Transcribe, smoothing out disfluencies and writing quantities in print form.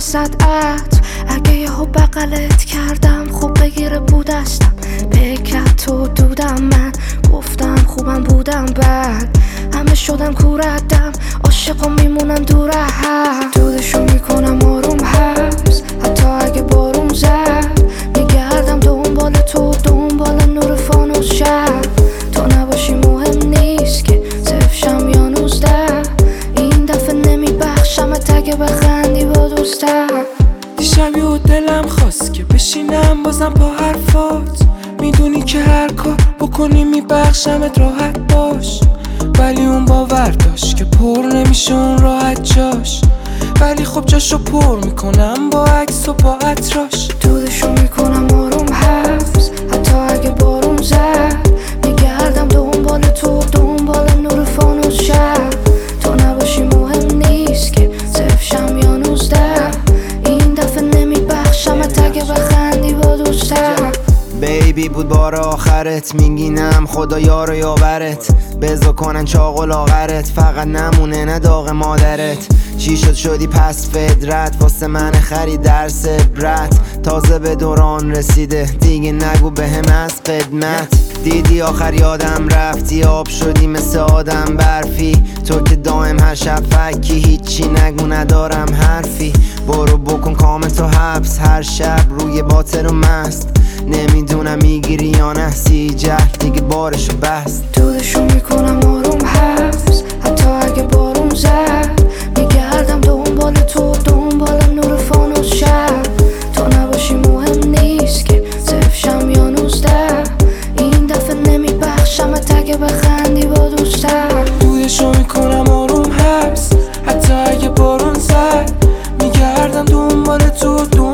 وسط عطر. اگه یهو بغلت کردم خوب بگیره بودستم، بکت تو دودم، من گفتم خوبم بودم، بعد همه شدم کوردم، عاشق و میمونم دور هم، دودشو میکنم آروم حبس. حتی اگه بارون زد میگردم دنبال تو، دنبال نور فانوس شب. تو نباشی مهم نیست که صفشم یا 19، این دفعه نمیبخشمت اگه بخندی با دوستم. دیشب یه دلم خواست که بشینم بازم با حرفات، میدونی که هر کار بکنی میبخشمت، راحت باش. ولی اون باور داشت که پر نمیشه اون راحت جاش، ولی خب جاشو پر میکنم با عکس و با عطراش. دودشو میکنم آروم حبس. حتی اگه بارون زد میگردم دنبال تو، دنبال نور فانوس شب. تو نباشی مهم نیست که صفشم یا 19، این دفعه نمیبخشمت اگه بخندی با دوستم. بیبی بود بار آخرت، میگینم خدا یار و یاورت، بزا کنن چاق و لاغرت، فقط نمونه نداغ مادرت. چی شد شدی پس فدرت، واسه من خرید درس عبرت، تازه به دوران رسیده دیگه نگو بهم از قدمت. دیدی آخر یادم رفتی، آب شدی مثل آدم برفی، تو که دائم هر شب فکی، هیچی نگو ندارم حرفی. برو بکن کامل تو حبس، هر شب روی باطل و مست، نمیدونم میگیری یا نه، سی جهل دیگه بارشو بست. دودشو میکنم آروم حبس. حتی اگه بارون زد میگردم دنبال تو، دنبال نور فانوس شب. تو نباشی مهم نیست که صفشم یا 19، این دفعه نمیبخشمت اگه بخندی با دوستم. دودشو میکنم آروم حبس. حتی اگه بارون زد میگردم دنبال تو،